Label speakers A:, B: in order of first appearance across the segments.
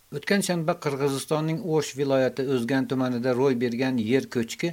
A: O'tgan shanba Qirg'izistonning O'sh viloyati O'zgan tumanida ro'y bergan yer ko'chki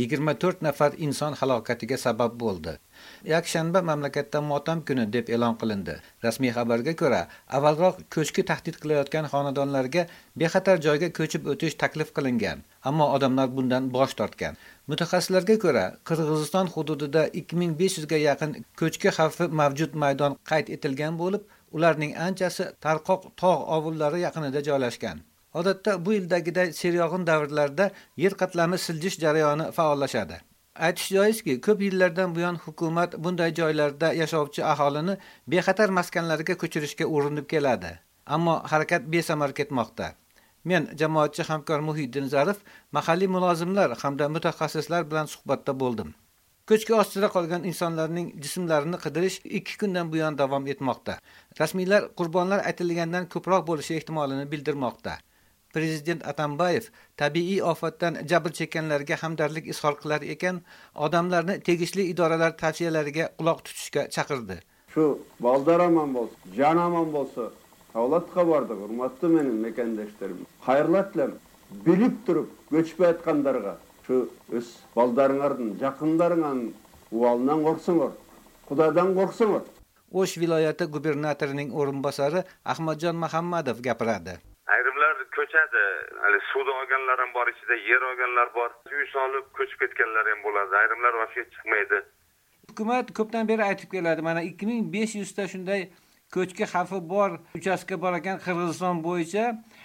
A: 24 nafar inson halokatiga sabab bo'ldi. Yakshanba mamlakatda motam kuni deb e'lon qilindi. Rasmiy xabarga ko'ra, avvalroq ko'chki tahdid qilayotgan xonadonlarga bexatar joyga ko'chib o'tish taklif qilingan, ammo odamlar bundan bosh tortgan. Mutaxassislarga ko'ra, Qirg'iziston hududida 2500 ga yaqin ko'chki xavfi mavjud maydon qayd etilgan bo'lib, ularning anchasi tarqoq tog' ovullari yaqinida joylashgan. Odatda bu yildagiday seryog'in davrlarda yer qatlami siljish jarayoni faollashadi. Aytish joizki, ko'p yillardan buyon hukumat bunday joylarda yashovchi aholini bexatar maskanlarga ko'chirishga urinib keladi. Ammo harakat besamar ketmoqda. Men jamoatchi hamkor Muhiddin Zarif mahalliy mulozimlar hamda mutaxassislar bilan suhbatda bo'ldim. Ko'chki ostida qolgan insonlarning jismlarini qidirish 2 kundan buyon davom etmoqda. Rasmiylar qurbonlar aytilgandan ko'proq bo'lishi ehtimolini bildirmoqda. Prezident Atambayev tabiiy ofatdan jabr chekkanlarga hamdardlik izhor qilar ekan, odamlarni tegishli idoralar tavsiyalariga quloq tutishga chaqirdi.
B: Shu baldar aman bo'lsa, jon aman bo'lsa, davlatga bordi, hurmatli mening mekandoshlarım. Xayrlar tilayman. Bilib turib ko'chib aytganlarga şu öz baldarыңardın, жақындарыңан uvalından qorxsunlar, Xudodan qorxsunlar.
A: O'sh viloyati gubernatorining o'rinbosari Ahmadjon Muhammadov gapiradi.
C: Ayrimlar ko'chadi, hali suvda olganlar ham bor, ichida yer olganlar bor. Uy solib ko'chib ketganlar ham bo'ladi. Ayrimlar vaqt chiqmaydi.
A: Hukumat ko'pdan beri aytib keladi, mana 2500 ta shunday ko'chki xavfi bor uchastka bor ekan Qirg'iziston bo'yicha.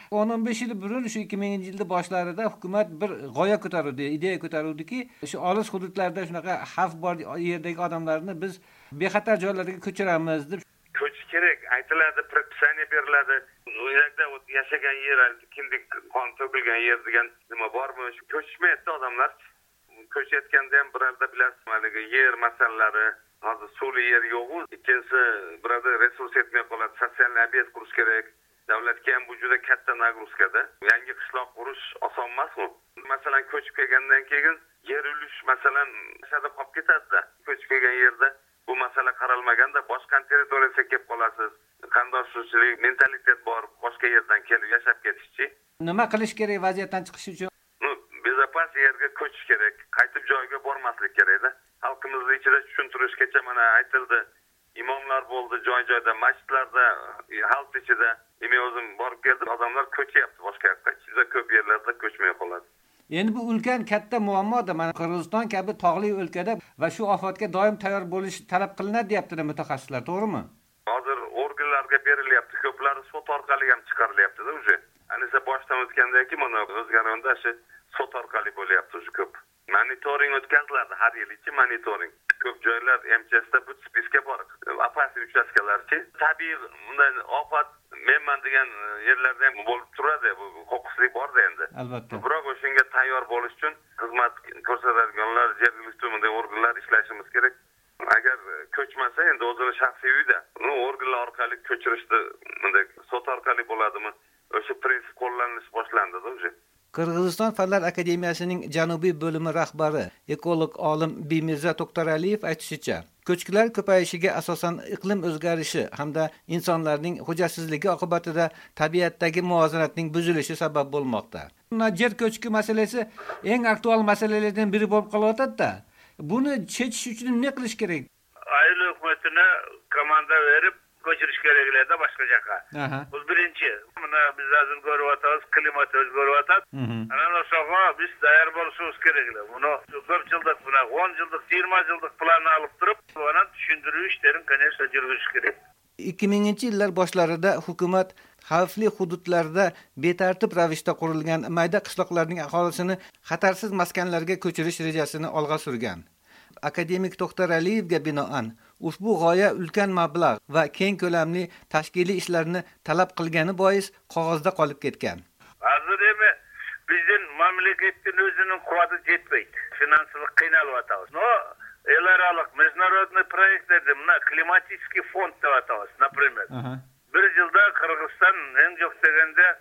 A: 15 yil burun shu 2000-yilda boshlarida hukumat bir g'oya ko'tardi, ideya ko'taruvdiki, shu olis hududlarda shunaqa xavf bor yerdagi odamlarni biz bexatar joylarga ko'chiramiz deb.
C: Ko'chish kerak, aytiladi, predpisaniya beriladi. U yerda yashagan yer, kindik qon to'kilgan yer degan nima bormi? Ko'chishmayapti odamlar. Ko'chayotganda ham birorta bilasiz, haligi yer masalalari, hozir suvli yer yo'q-ku. Ikkinchisi, birorta resurs yetmay qoladi, sotsial obyekt qurish kerak. Davlatga ham bu juda katta nagruzkada. Yangi qishloq qurish oson emas-ku. Masalan, ko'chib kelgandan keyin yer ulush masalan shada qolib ketadi-da. Ko'chib kelgan yerda bu masala qaralmaganda boshqa territoriyaga kelib qolasiz. Qandoshchilik mentalitet bor, boshqa yerdan kelib yashab ketishchi.
A: Nima qilish kerak vaziyatdan chiqish uchun?
C: Bezopasniy yerga ko'chish kerak, qaytib joyiga bormaslik kerak-da. Xalqimizni ichida tushuntirishgacha mana aytildi. İmamlar bo'ldi joy-joyda, masjidlarda, xalq ichida. Men o'zim borib keldim, odamlar ko'chyapti boshqa yoqqa. Juda ko'p yerlarda ko'chmay qoladi.
A: Endi bu ulkan katta muammoda, mana Qirg'iziston kabi tog'li o'lkada va shu ofatga doim tayyor bo'lish talab qilinadi deyapti mutaxassislar, to'g'rimi?
C: Hozir organlarga berilyapti, ko'plari sot orqali ham chiqarilyapti-da o'zi. Anisa boshdan o'tgandagi mana o'zgarganda shu sot orqali bo'lyapti o'zi ko'p. Monitoring o'tkaziladi, har yil ichi monitoring. Ko'p joylar MCSda bu spiska bor. Apasiy uchastkalarchi. Tabiiy bunday ofat menman degan yerlarda ham bo'lib turadi, bu huquqsizlik bor-da endi.
A: Albatta.
C: Biroq o'shanga tayyor bo'lish uchun xizmat ko'rsatadiganlar, jurnalistlar bunday organlar ishlashimiz kerak. Agar ko'chmasa endi o'zini shaxsiy uyda, organlar orqali ko'chirishdi, bunday sot orqali bo'ladimi? O'sha prinsip qo'llanilish boshlandi-da o'zi.
A: Qirg'iziston Fanlar akademiyasining Janubiy bo'limi rahbari, ekolog olim Bimirza To'xtaraliyev aytishicha, ko'chkilar ko'payishiga asosan iqlim o'zgarishi hamda insonlarning hujjatsizligi oqibatida tabiatdagi muvozanatning buzilishi sabab bo'lmoqda. Yer ko'chki masalasi eng aktual masalalardan biri bo'lib qolyapti-da. Buni chechish uchun nima qilish kerak?
D: Aile hukumatına komanda verip ko'chirish keraklarda boshqa yoqqa. Bu birinchi. Buni biz hozir ko'ryapmiz, klimat o'zgaryapti. Ana o'shaga biz tayyor bo'lishimiz kerak. Buni ko'p yillik, 10 yillik, 20 yillik planni olib turib, buni tushuntirish ishlarini, конечно, yurgizish kerak.
A: 2000-yillar boshlarida hukumat xavfli hududlarda betartib ravishda qurilgan mayda qishloqlarning aholisini xatarsiz maskanlarga ko'chirish rejasini olg'a surgan. Akademik To'xtaraliyevga binoan ushbu g'oya ulkan mablag' va keng ko'lamli tashkiliy ishlarni talab qilgani bois qog'ozda qolib ketgan.
D: Hozir emi bizning mamlakatning o'zining quvvati yetmaydi. Finansiy qiynalyapmiz. No, elaralik международный proyektlarda mana klimatik fond deyapmiz, например. Bir yilda Qirg'iziston eng yo'q deganda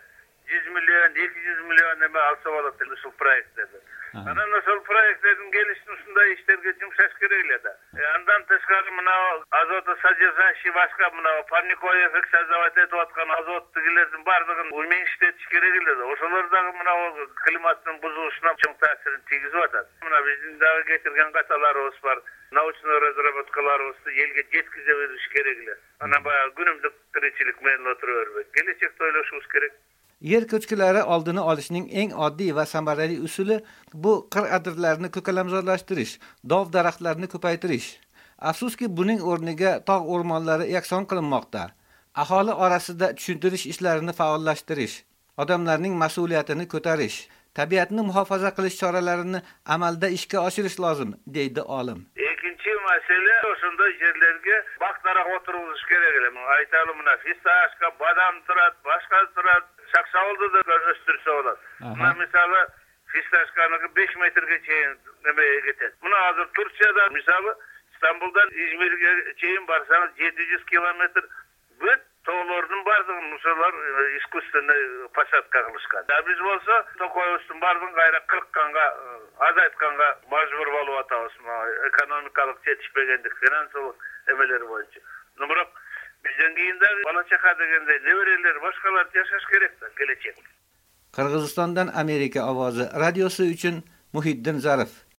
D: 100 milyon, 200 milyon neme alsa bolot usul proyektlerdi. Ana nasıl proyektlerin gelişini şunday işlerge jumşaş kerekler da. Andan tışkary mına azot sajasaşı başka mına panikoy efekt sazavat etip atkan azot tigilerden bardygyn uymen işletiş kerekler da. Oşolardagy mına klimatın buzuluşuna çyň täsirini tigizip atat. Mına bizim dagy getirgen gatalarыбыз бар. Naучный разработкаларыбызды elge жеткизе бериш kerekler. Ana bayağı günümlük tirikçilik menle oturup gelecekte oylashybız kerek.
A: Yer köçkülari oldini olishning eng oddiy va samarali usuli bu qir adirlarini ko'kalamzorlashtirish, dov daraxtlarini ko'paytirish. Afsuski buning o'rniga tog' o'rmonlari yakson qilinmoqda. Aholi orasida tushuntirish ishlarini faollashtirish, odamlarning mas'uliyatini ko'tarish, tabiatni muhofaza qilish choralarini amalda ishga oshirish lozim, deydi olim.
D: Ikinci mesele oşunda yerlerge baktarak oturuluş kerekli. Aytalım buna fistaşka, badam turat, başka turat, saksaoldu da östürse olar. Buna misali fistaşkanıki 5 metrege çeyin nemeye getir. Buna hazır Türkiye'de misali İstanbul'dan İzmir'e çeyin barsanız 700 kilometre büt toğlordun bardığın musalar iskustenle pasatka kılışkan. Ya biz olsa tokoy üstün bardığın gayra 40 kanga azaytkanga majbur bolup atabız. Ekonomikalık yetişmegendik, finansılık emeleri boyunca. Numarak bizden kiyinde bala çaka degende nevereler başkalar yaşaş gerek de gelecek.
A: Qirg'izistondan Amerika ovozi radiosi uchun Muhiddin Zarif.